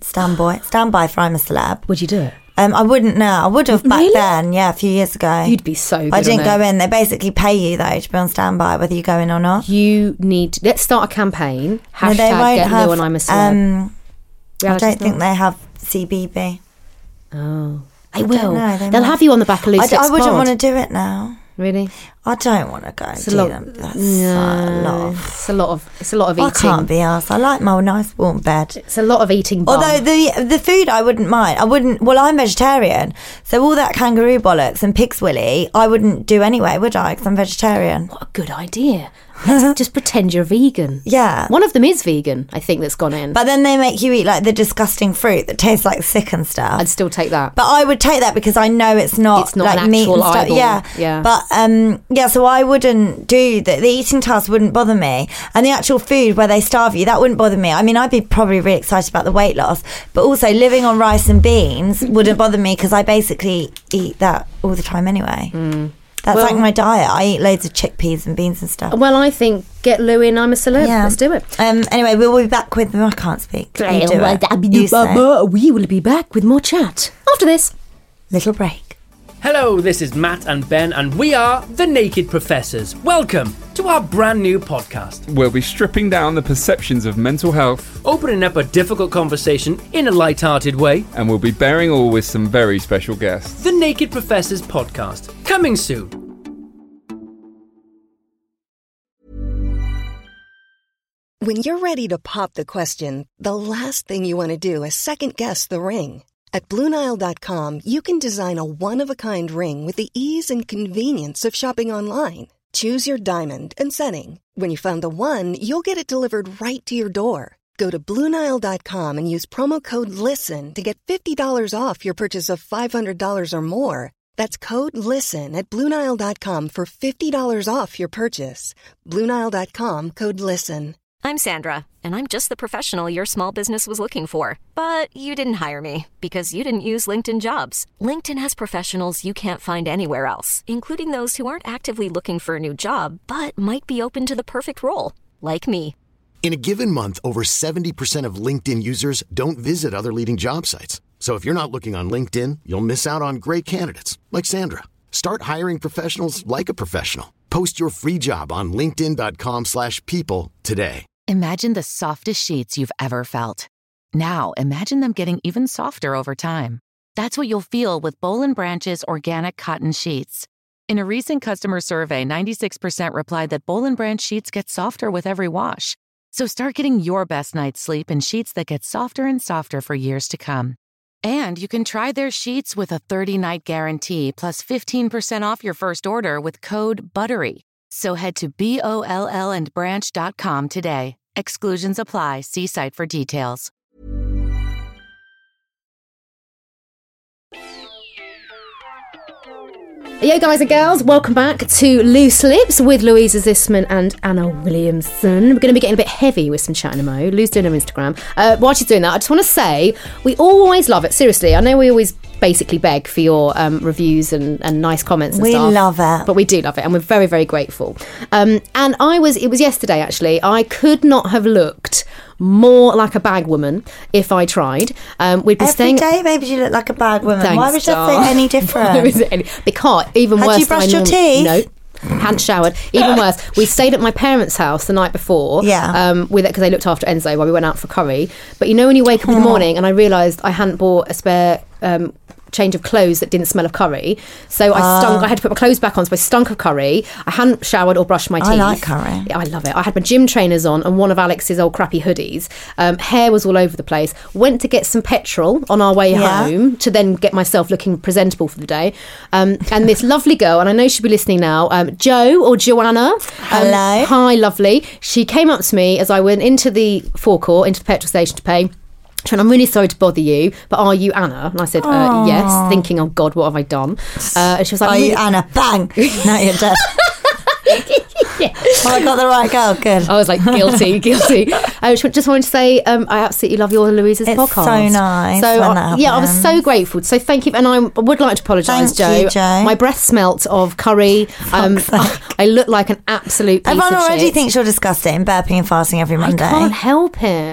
for I'm a Celeb. Would you do it? I wouldn't now. I would have back then, a few years ago. You'd be so good. I didn't go in. They basically pay you, though, to be on standby, whether you go in or not. Let's start a campaign. # get new on I'm a Celeb. I don't think they have CBB. Oh, they will. They'll have you on the back of Loose Lips I wouldn't pod. want to do it now. Really? I don't want to go and do them. That's It's a lot of eating. I can't be arsed. I like my nice warm bed. It's a lot of eating bum. Although the food I wouldn't mind. Well, I'm vegetarian, so all that kangaroo bollocks and pig's willy I wouldn't do anyway, would I? Because I'm vegetarian. What a good idea. Let's just pretend you're vegan. Yeah. One of them is vegan, I think, that's gone in. But then they make you eat like the disgusting fruit that tastes like sick and stuff. I'd still take that. But I would take that because I know it's not like an meat actual and stuff. eyeball. Yeah. But so I wouldn't do the eating task wouldn't bother me, and the actual food where they starve you, that wouldn't bother me. I mean, I'd be probably really excited about the weight loss, but also living on rice and beans wouldn't bother me because I basically eat that all the time anyway. That's like my diet. I eat loads of chickpeas and beans and stuff. Well, I think get Lou in I'm a Celeb. Yeah. Let's do it. Anyway, we'll be back with... I can't speak. You do it. We will be back with more chat after this little break. Hello, this is Matt and Ben, and we are The Naked Professors. Welcome to our brand new podcast. We'll be stripping down the perceptions of mental health, opening up a difficult conversation in a light-hearted way, and we'll be bearing all with some very special guests. The Naked Professors podcast, coming soon. When you're ready to pop the question, the last thing you want to do is second-guess the ring. At BlueNile.com, you can design a one-of-a-kind ring with the ease and convenience of shopping online. Choose your diamond and setting. When you find the one, you'll get it delivered right to your door. Go to BlueNile.com and use promo code LISTEN to get $50 off your purchase of $500 or more. That's code LISTEN at BlueNile.com for $50 off your purchase. BlueNile.com, code LISTEN. I'm Sandra, and I'm just the professional your small business was looking for. But you didn't hire me because you didn't use LinkedIn Jobs. LinkedIn has professionals you can't find anywhere else, including those who aren't actively looking for a new job, but might be open to the perfect role, like me. In a given month, over 70% of LinkedIn users don't visit other leading job sites. So if you're not looking on LinkedIn, you'll miss out on great candidates like Sandra. Start hiring professionals like a professional. Post your free job on linkedin.com/people today. Imagine the softest sheets you've ever felt. Now, imagine them getting even softer over time. That's what you'll feel with Boll & Branch's organic cotton sheets. In a recent customer survey, 96% replied that Boll & Branch sheets get softer with every wash. So start getting your best night's sleep in sheets that get softer and softer for years to come. And you can try their sheets with a 30-night guarantee plus 15% off your first order with code BUTTERY. So head to BOLLandbranch.com today. Exclusions apply. See site for details. Yo guys and girls, welcome back to Loose Lips with Louisa Zisman and Anna Williamson. We're going to be getting a bit heavy with some chat in a mo. Lou's doing her Instagram. While she's doing that, I just want to say we always love it. Seriously, I know we always basically beg for your reviews and nice comments and stuff. We love it. But we do love it and we're very, very grateful. And it was yesterday actually, I could not have looked more like a bag woman if I tried. We'd be Every day, maybe you look like a bag woman. Thanks, Why would that say any different? Because even worse. Had you brushed your teeth? No. Hadn't showered. Even worse, we stayed at my parents' house the night before. Yeah. With it because they looked after Enzo while we went out for curry. But you know when you wake up in the morning and I realised I hadn't bought a spare change of clothes that didn't smell of curry, so I had to put my clothes back on, so I stunk of curry. I hadn't showered or brushed my teeth. I like curry. Yeah, I love it. I had my gym trainers on and one of Alex's old crappy hoodies. Hair was all over the place. Went to get some petrol on our way home to then get myself looking presentable for the day. And this lovely girl, and I know she'll be listening now, Jo or Joanna. Hello. Hi, lovely. She came up to me as I went into the forecourt, into the petrol station to pay. And I'm really sorry to bother you, but are you Anna? And I said, yes, thinking, oh God, what have I done? And she was like, are you Anna? Bang! Now you're dead. Yeah. Oh, I got the right girl. Good. I was like, guilty. I just wanted to say, I absolutely love your Louisa's podcast. It's so nice. So I was so grateful. So thank you, and I would like to apologise, Jo. My breath smelt of curry. I look like an absolute piece Everyone of already shit. thinks you're disgusting, burping and fasting every Monday. I can't help it.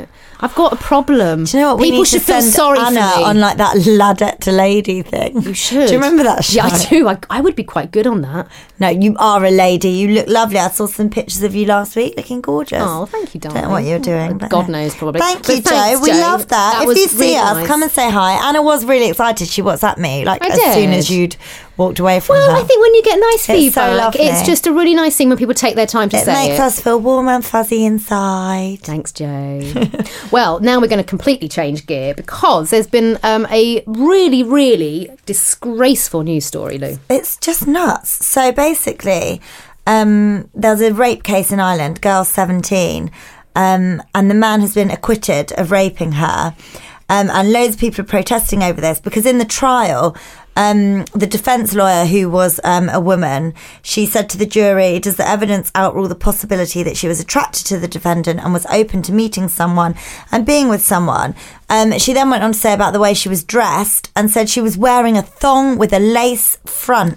I've got a problem. Do you know what? People should feel sorry Anna for me. on like that ladette to lady thing. You should. Do you remember that show? Yeah, I do. I would be quite good on that. No, you are a lady. You look lovely. I saw some pictures of you last week looking gorgeous. Oh, thank you, darling. Don't know what you're doing. But God knows, probably. Thank But you, thanks, Joe. We love that. If you see really us, nice. come and say hi. Anna was really excited. She WhatsApped me I as soon did. as you'd walked away from Well, her. I think when you get nice It's so feedback, lovely. it's just a really nice thing when people take their time to It say makes it. us feel warm and fuzzy inside. Thanks, Joe. Well, now we're going to completely change gear because there's been a really, really disgraceful news story, Lou. It's just nuts. So basically, there's a rape case in Ireland, girl 17, and the man has been acquitted of raping her. And loads of people are protesting over this because in the trial, the defence lawyer, who was a woman, she said to the jury, does the evidence outrule the possibility that she was attracted to the defendant and was open to meeting someone and being with someone? She then went on to say about the way she was dressed and said she was wearing a thong with a lace front.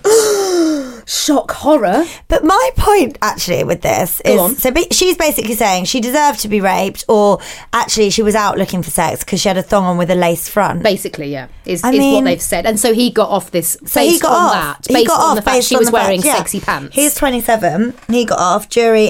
Shock horror. But my point actually with this is, so she's basically saying she deserved to be raped, or actually she was out looking for sex because she had a thong on with a lace front. Basically, yeah, is what they've said. And so he got off this based on that. He Based got on off the fact based she on was the fact, wearing yeah. sexy pants. He's 27. He got off. Jury,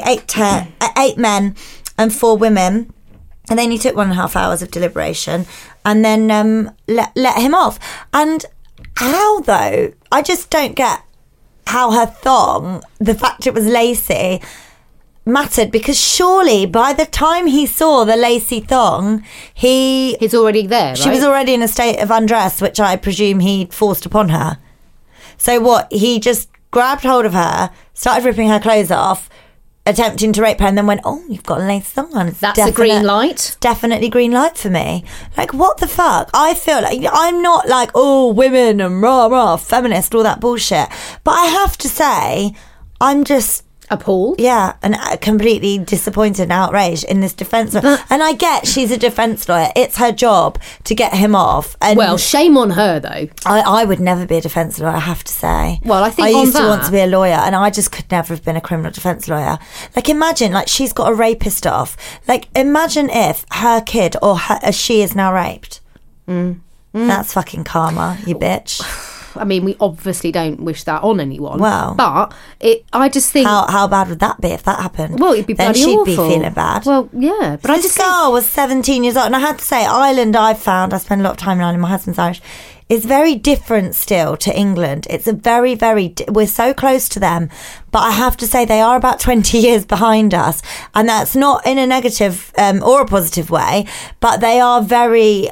8 men and 4 women. And then he took 1.5 hours of deliberation and then let him off. And how, though? I just don't get how her thong, the fact it was lacy, mattered, because surely by the time he saw the lacy thong, he's already there, She right? was already in a state of undress, which I presume he'd forced upon her. So what? He just grabbed hold of her, started ripping her clothes off, attempting to rape her, and then went, oh, you've got a lace thong on. That's a green light. Definitely green light for me. Like, what the fuck? I feel like, I'm not like, oh, women and rah, feminist, all that bullshit. But I have to say, I'm just appalled. Yeah, and completely disappointed and outraged in this defence lawyer. And I get she's a defence lawyer. It's her job to get him off. And well, shame on her, though. I would never be a defence lawyer, I have to say. Well, I think I on used to want that- to be a lawyer, and I just could never have been a criminal defence lawyer. Like, imagine, like, she's got a rapist off. Like, imagine if her kid or she is now raped. That's fucking karma, you bitch. I mean, we obviously don't wish that on anyone. Well, but I just think how bad would that be if that happened? Well, it'd be then bloody she'd awful. be feeling bad. Well, yeah, but I this just girl was 17 years old, and I had to say, Ireland, I spend a lot of time in Ireland. My husband's Irish. Is very different still to England. It's a very, very. We're so close to them, but I have to say they are about 20 years behind us, and that's not in a negative or a positive way. But they are very.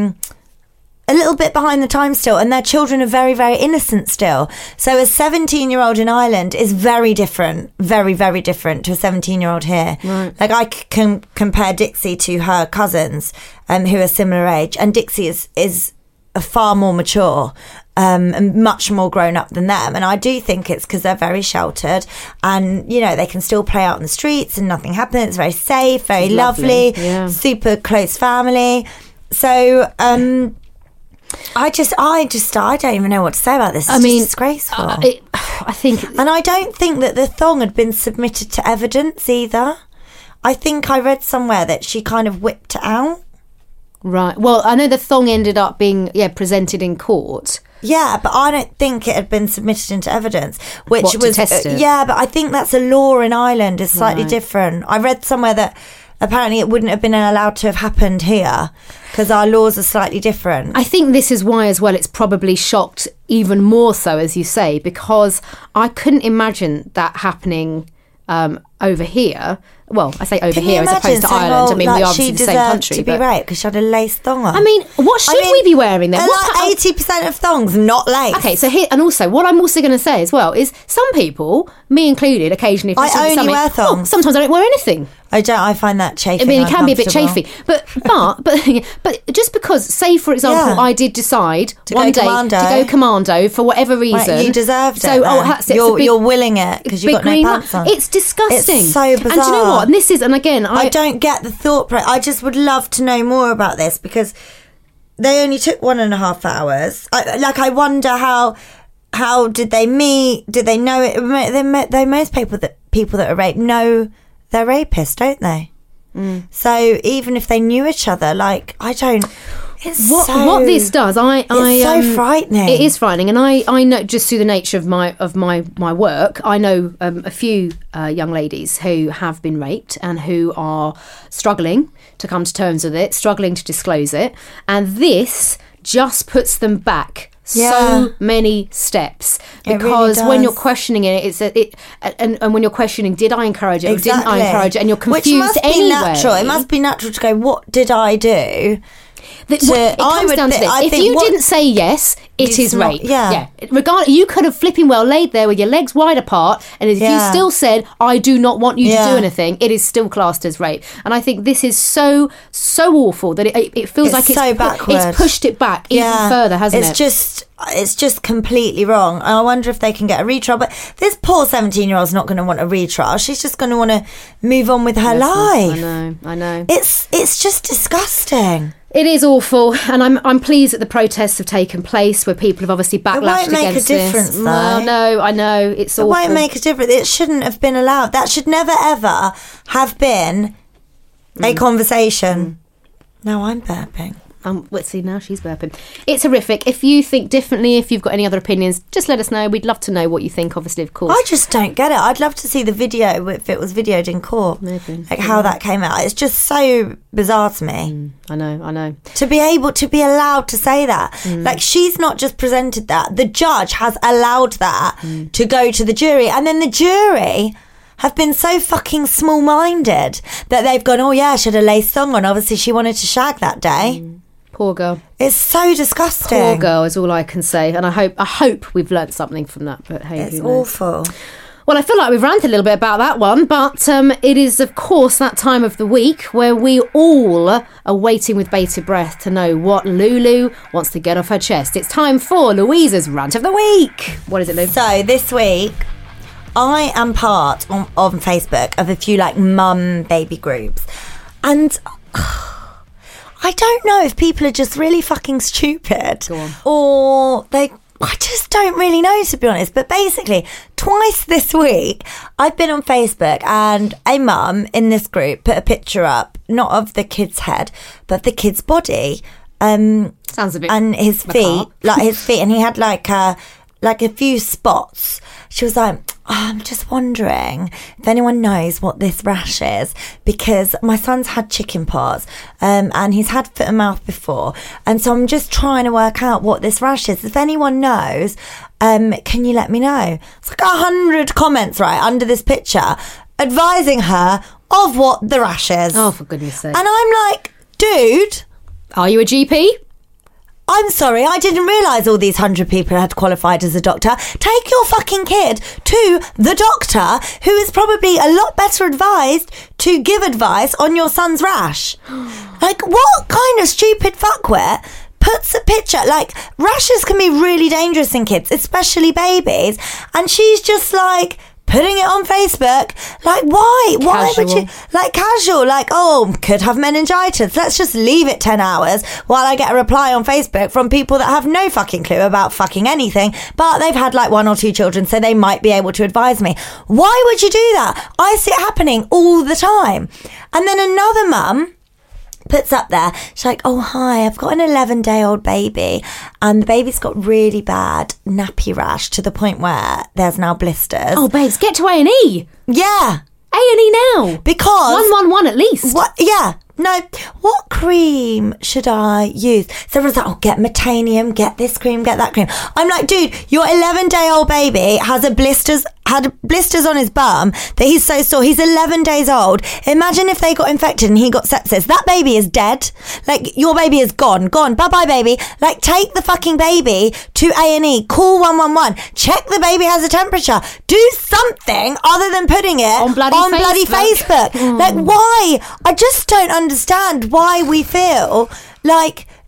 A little bit behind the times still, and their children are very, very innocent still. So a 17-year-old in Ireland is very different, very, very different to a 17-year-old here. Right. Like, I can compare Dixie to her cousins who are similar age, and Dixie is a far more mature and much more grown up than them. And I do think it's because they're very sheltered, and, you know, they can still play out in the streets and nothing happens. It's very safe, very lovely, Yeah. super close family. So, I don't even know what to say about this. It's just disgraceful. I think, and I don't think that the thong had been submitted to evidence either. I think I read somewhere that she kind of whipped it out. Right. Well, I know the thong ended up being presented in court. Yeah, but I don't think it had been submitted into evidence, which What, to was test it? Yeah, but I think that's a law in Ireland is slightly Right. different. I read somewhere that apparently it wouldn't have been allowed to have happened here because our laws are slightly different. I think this is why, as well, it's probably shocked even more so, as you say, because I couldn't imagine that happening over here. Well, I say over Can here you as opposed to imagine saying, Ireland. I mean, we like, are obviously she the same deserved country. to be but- raped because she had a lace thong on. I mean, what should we be wearing then? What Like 80% of thongs not lace. Okay, so here, and also what I'm also going to say as well is some people, me included, occasionally, if I see only something- wear thongs. sometimes I don't wear anything. I find that chafing. I mean, it can be a bit uncomfortable. chafy, but just because, say for example, Yeah. I did decide To one go day commando. to go commando for whatever reason, Right, you deserved so, it. oh, then. that's it. You're willing it because you've Big got no green pants light. on. It's disgusting. It's so bizarre. And do you know what? And this is, and again, I don't get the thought. I just would love to know more about this because they only took 1.5 hours. I wonder how did they meet? Did they know it? Most people that are raped know they're rapists, don't they? So even if they knew each other, like, I don't... What this does, it's so frightening. It is frightening, and I know, just through the nature of my work, I know a few young ladies who have been raped and who are struggling to come to terms with it, struggling to disclose it, and this just puts them back so many steps, because when you're questioning it, and when you're questioning, did I encourage it or didn't I encourage it, and you're confused. Which must be natural. It must be natural to go, what did I do? It comes down to this. If you didn't say yes, it is rape. Yeah. You could have flipping well laid there with your legs wide apart, and if you still said, I do not want you to do anything, it is still classed as rape. And I think this is so awful that it feels like so backward. It's pushed it back even further, hasn't it? It's just completely wrong. And I wonder if they can get a retrial. But this poor 17-year-old's not going to want a retrial. She's just going to want to move on with her life. I know. It's just disgusting. It is awful, and I'm pleased that the protests have taken place, where people have obviously backlashed against this. It won't make a difference, though. Well, no, I know, it's awful. It won't make a difference. It shouldn't have been allowed. That should never, ever have been a conversation. No, I'm burping. Let's see, now she's burping. It's horrific. If you think differently, if you've got any other opinions, just let us know. We'd love to know what you think, obviously, of course. I just don't get it. I'd love to see the video if it was videoed in court. Maybe. Like how that came out. It's just so bizarre to me. I know. To be able to be allowed to say that. Like, she's not just presented that. The judge has allowed that to go to the jury. And then the jury have been so fucking small-minded that they've gone, oh yeah, she had a lace thong on. Obviously, she wanted to shag that day. Poor girl. It's so disgusting. Poor girl is all I can say, and I hope we've learnt something from that. But hey, it's awful. Well, I feel like we've ranted a little bit about that one, but it is, of course, that time of the week where we all are waiting with bated breath to know what Lulu wants to get off her chest. It's time for Louisa's rant of the week. What is it, Lou? So this week, I am part on Facebook of a few like mum baby groups, and I don't know if people are just really fucking stupid or I just don't really know, to be honest. But basically, twice this week, I've been on Facebook and a mum in this group put a picture up, not of the kid's head, but of the kid's body. Sounds a bit and his feet, and he had like a few spots. She was like, I'm just wondering if anyone knows what this rash is, because my son's had chicken pox and he's had foot and mouth before, and so I'm just trying to work out what this rash is. If anyone knows, can you let me know? It's like 100 comments right under this picture advising her of what the rash is. Oh, for goodness sake. And I'm like, dude, are you a GP? I'm sorry, I didn't realise all these 100 people had qualified as a doctor. Take your fucking kid to the doctor, who is probably a lot better advised to give advice on your son's rash. Like, what kind of stupid fuckwit puts a picture? Like, rashes can be really dangerous in kids, especially babies. And she's just like putting it on Facebook. Like, why? Casual. Why would you? Like, casual. Like, oh, could have meningitis. Let's just leave it 10 hours while I get a reply on Facebook from people that have no fucking clue about fucking anything, but they've had like 1 or 2 children, so they might be able to advise me. Why would you do that? I see it happening all the time. And then another mum puts up there, she's like, oh hi, I've got an 11-day-old baby and the baby's got really bad nappy rash to the point where there's now blisters. Oh babes, get to A&E. Yeah, A&E now, because 111 at least. What? Yeah. No, what cream should I use? So everyone's like, oh, get Metanium, get this cream, get that cream. I'm like, dude, your 11-day-old baby had blisters on his bum that he's so sore. He's 11 days old. Imagine if they got infected and he got sepsis. That baby is dead. Like, your baby is gone. Bye-bye, baby. Like, take the fucking baby to A&E. Call 111. Check the baby has a temperature. Do something other than putting it on bloody Facebook. Like, why? I just don't understand why we feel like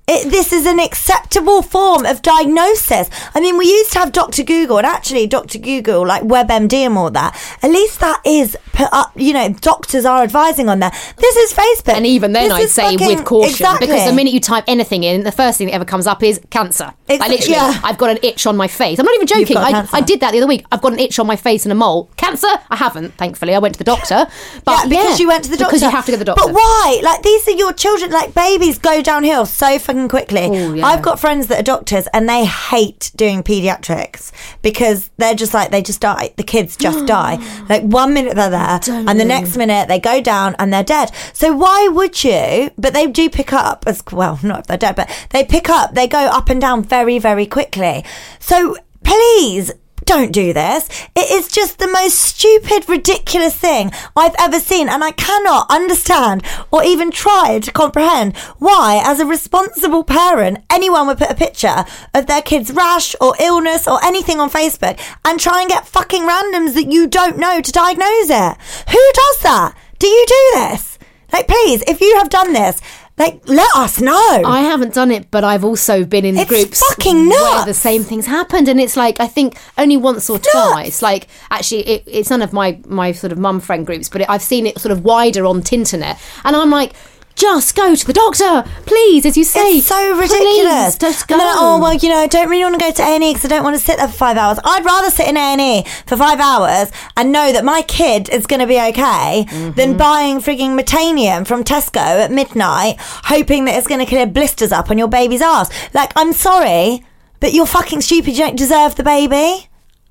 This is an acceptable form of diagnosis. I mean, we used to have Dr. Google, and actually Dr. Google, like WebMD and all that, at least that is put up, doctors are advising on that. This is Facebook. And even then, I'd say with caution. Exactly. Because the minute you type anything in, the first thing that ever comes up is cancer. I've got an itch on my face. I'm not even joking. I did that the other week. I've got an itch on my face and a mole. Cancer? I haven't, thankfully. I went to the doctor. But because you went to the doctor. Because you have to go to the doctor. But why? Like, these are your children. Like, babies go downhill so fucking quickly. Ooh, yeah. I've got friends that are doctors and they hate doing paediatrics because they're just like, they just die. The kids just die. Like, 1 minute they're there and the next minute they go down and they're dead. So why would you? But they do pick up as well, not if they're dead, but they pick up, they go up and down very, very quickly. So please, don't do this. It is just the most stupid, ridiculous thing I've ever seen, and I cannot understand or even try to comprehend why, as a responsible parent, anyone would put a picture of their kid's rash or illness or anything on Facebook and try and get fucking randoms that you don't know to diagnose it. Who does that? Do you do this? Like, please, if you have done this, like, let us know. I haven't done it, but I've also been in groups fucking nuts. where the same things happened, and it's like, I think only once or twice. Like, actually, it's none of my sort of mum friend groups, but I've seen it sort of wider on Tinternet, and I'm like, just go to the doctor, please, as you say. It's so ridiculous. Please, just go. And then, I don't really want to go to A&E because I don't want to sit there for 5 hours. I'd rather sit in A&E for 5 hours and know that my kid is going to be okay than buying frigging Metanium from Tesco at midnight, hoping that it's going to clear blisters up on your baby's ass. Like, I'm sorry, but you're fucking stupid. You don't deserve the baby.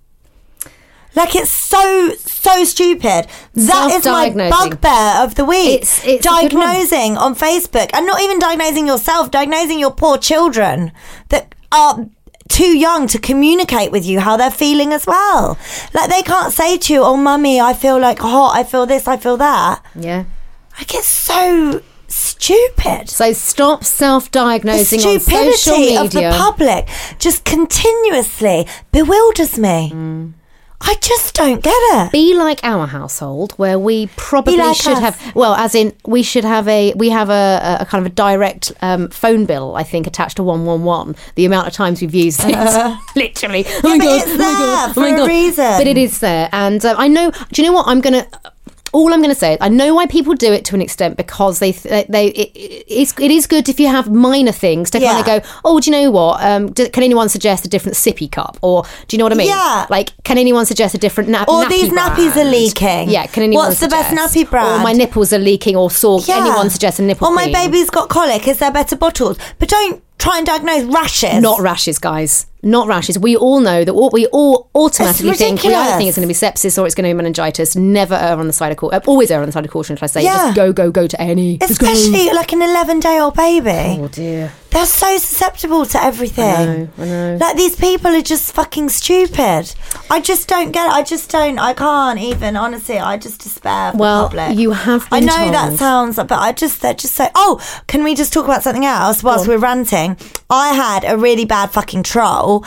Like, it's so stupid. That is my bugbear of the week. It's diagnosing on Facebook, and not even diagnosing yourself, diagnosing your poor children that are too young to communicate with you how they're feeling as well. Like, they can't say to you, oh, mummy, I feel like hot, I feel this, I feel that. Yeah. Like, it's so stupid. So stop self-diagnosing on social media. The stupidity of the public just continuously bewilders me. I just don't get it. Be like our household, where we probably should have, well, as in we have a kind of a direct phone bill, I think, attached to 111. The amount of times we've used it, literally. Yeah, oh my god, reason. But it is there, and I know. Do you know what all I'm going to say is I know why people do it to an extent, because it is good if you have minor things to kind of go, oh, do you know what? Can anyone suggest a different sippy cup? Or do you know what I mean? Yeah. Like, can anyone suggest a different nappy Or these nappies are leaking. Yeah, can anyone What's the best nappy brand? Or my nipples are leaking or sore. Yeah. Anyone suggest a nipple Or my cream? baby's got colic. Is there better bottles? But don't try and diagnose rashes. Not rashes, guys. Not rashes. We all know that what we all automatically think. We either think it's going to be sepsis or it's going to be meningitis. Never err on the side of caution. Always err on the side of caution, should I say. Yeah. Just go to A&E. Especially like an 11-day-old baby. Oh, dear. They're so susceptible to everything. I know. Like, these people are just fucking stupid. I just don't get it. I can't even, honestly. I just despair of the public. You have been I know told. that sounds, but they're just so, can we just talk about something else whilst we're ranting? I had a really bad fucking troll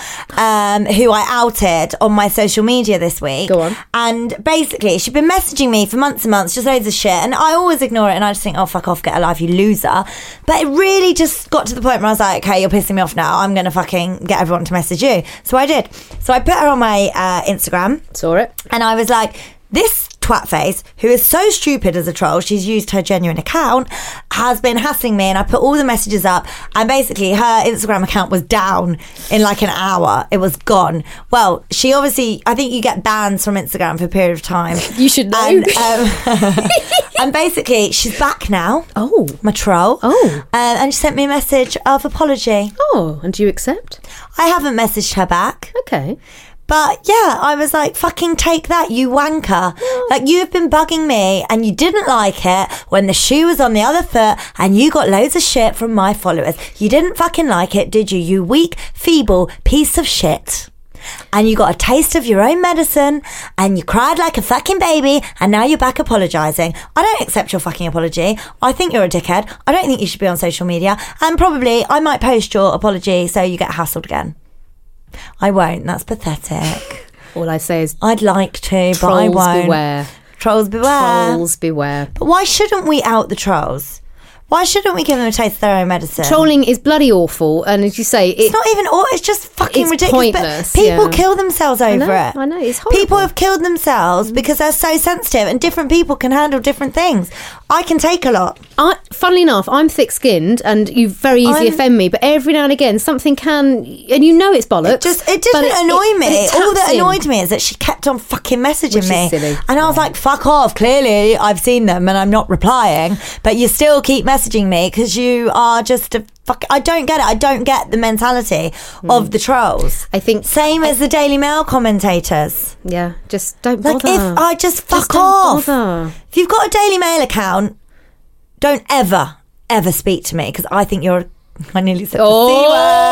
who I outed on my social media this week. Go on. And basically, she'd been messaging me for months and months, just loads of shit. And I always ignore it and I just think, oh, fuck off, get a life, you loser. But it really just got to the point where I was like, okay, you're pissing me off now. I'm going to fucking get everyone to message you. So I did. So I put her on my Instagram. Saw it. And I was like, this twat face, who is so stupid as a troll, she's used her genuine account, has been hassling me, and I put all the messages up, and basically her Instagram account was down in like an hour. It was gone. Well, she obviously, I think you get bans from Instagram for a period of time. You should know. And, and basically, she's back now. Oh. My troll. Oh. And she sent me a message of apology. Oh, and do you accept? I haven't messaged her back. Okay. But yeah, I was like, fucking take that, you wanker. Like, you've been bugging me and you didn't like it when the shoe was on the other foot and you got loads of shit from my followers. You didn't fucking like it, did you? You weak, feeble piece of shit. And you got a taste of your own medicine and you cried like a fucking baby and now you're back apologising. I don't accept your fucking apology. I think you're a dickhead. I don't think you should be on social media. And probably I might post your apology so you get hassled again. I won't. That's pathetic. All I say is, I'd like to, but I won't. Beware. Trolls beware. Trolls beware. But why shouldn't we out the trolls? Why shouldn't we give them a taste of their own medicine? Trolling is bloody awful, and as you say, it's not even awful, it's just fucking ridiculous. Pointless, but people kill themselves over it. I know, it's horrible. People have killed themselves because they're so sensitive, and different people can handle different things. I can take a lot. Funnily enough, I'm thick-skinned, and you very easily offend me, but every now and again, something can, and you know it's bollocks. It didn't annoy me. All that annoyed me is that she kept on fucking messaging me. Silly. And I was like, fuck off. Clearly, I've seen them and I'm not replying, but you still keep messaging me because you are just a fuck. I don't get it. I don't get the mentality of the trolls. I think same as the Daily Mail commentators. Yeah, just don't bother. Fuck off. If you've got a Daily Mail account, don't ever speak to me because I think you're. I nearly said the C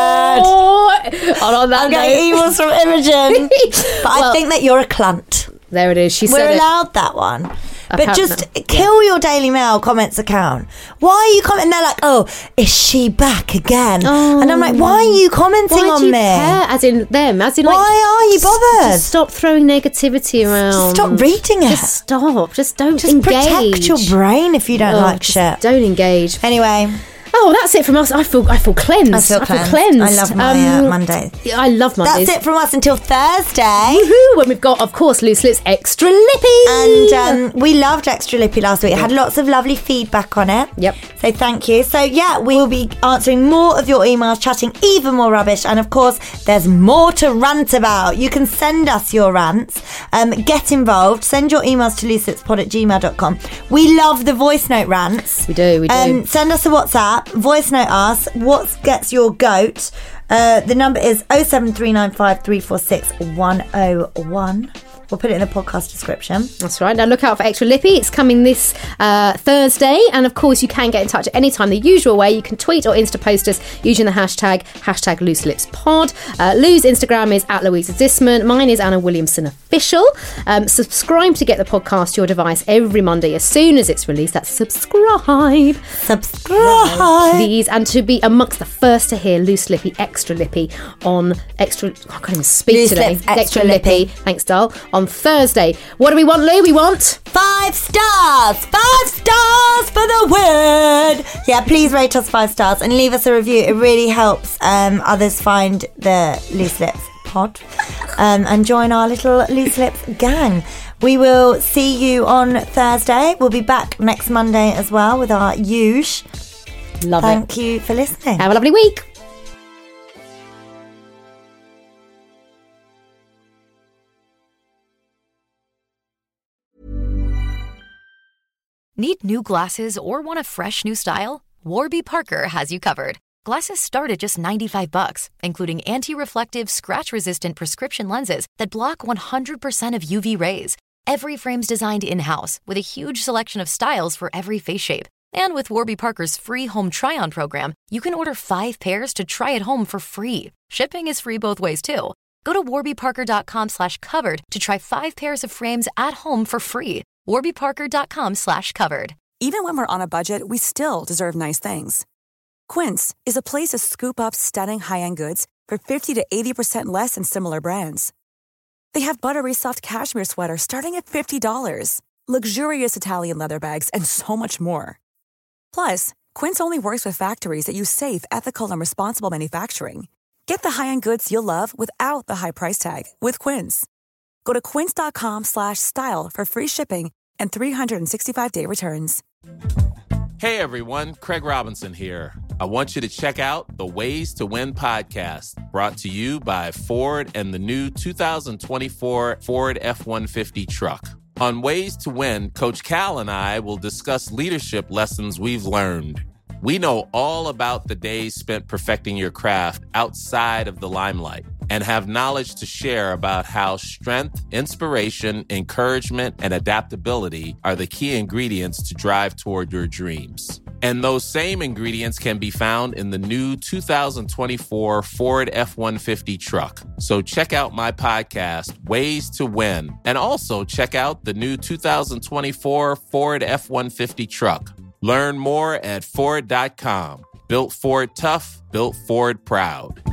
word. I'm getting emails from Imogen. But I think that you're a cunt. There it is. We're allowed that one. But just kill your Daily Mail comments account. Why are you commenting? They're like, oh, is she back again? Oh. And I'm like, why are you commenting on me? Care? As in them? As in, like, why are you bothered? Just stop throwing negativity around. Stop reading it. Just stop. Just don't just engage. Protect your brain if you don't like shit. Don't engage. Anyway. Oh, that's it from us. I feel cleansed. I feel cleansed. I love my Monday. I love Mondays. That's it from us until Thursday. Woohoo! When we've got, of course, Loose Lips Extra Lippy. And we loved Extra Lippy last week. It had lots of lovely feedback on it. Yep. So thank you. So yeah, we will be answering more of your emails, chatting even more rubbish. And of course, there's more to rant about. You can send us your rants. Get involved. Send your emails to looselipspod@gmail.com. We love the voice note rants. We do. Send us a WhatsApp. Voice note us. What gets your goat? The number is 07395 346 101. We'll put it in the podcast description. That's right. Now look out for Extra Lippy. It's coming this Thursday. And of course, you can get in touch at any time the usual way. You can tweet or Insta post us using the hashtag #LooseLipsPod. Lou's Instagram is @LouisaZisman. Mine is Anna Williamson Official. Subscribe to get the podcast to your device every Monday as soon as it's released. That's subscribe. Please. And to be amongst the first to hear Loose Lippy, Extra Lippy on Extra... I can't even speak Loose today. Lips, Extra Lippy. Thanks, doll. On Thursday. What do we want, Lou? We want 5 stars. 5 stars for the win. Yeah, please rate us 5 stars and leave us a review. It really helps others find the Loose Lips pod and join our little Loose Lips gang. We will see you on Thursday. We'll be back next Monday as well with our huge. Thank you for listening. Have a lovely week. Need new glasses or want a fresh new style? Warby Parker has you covered. Glasses start at just $95, including anti-reflective, scratch-resistant prescription lenses that block 100% of UV rays. Every frame's designed in-house with a huge selection of styles for every face shape. And with Warby Parker's free home try-on program, you can order 5 pairs to try at home for free. Shipping is free both ways, too. Go to warbyparker.com/covered to try 5 pairs of frames at home for free. warbyparker.com/covered. Even when we're on a budget, we still deserve nice things. Quince is a place to scoop up stunning high-end goods for 50 to 80% less than similar brands. They have buttery soft cashmere sweaters starting at $50, luxurious Italian leather bags, and so much more. Plus, Quince only works with factories that use safe, ethical, and responsible manufacturing. Get the high-end goods you'll love without the high price tag with Quince. Go to quince.com/style for free shipping and 365-day returns. Hey everyone, Craig Robinson here. I want you to check out the Ways to Win podcast, brought to you by Ford and the new 2024 Ford F-150 truck. On Ways to Win, Coach Cal and I will discuss leadership lessons we've learned. We know all about the days spent perfecting your craft outside of the limelight and have knowledge to share about how strength, inspiration, encouragement, and adaptability are the key ingredients to drive toward your dreams. And those same ingredients can be found in the new 2024 Ford F-150 truck. So check out my podcast, Ways to Win, and also check out the new 2024 Ford F-150 truck. Learn more at Ford.com. Built Ford tough, built Ford proud.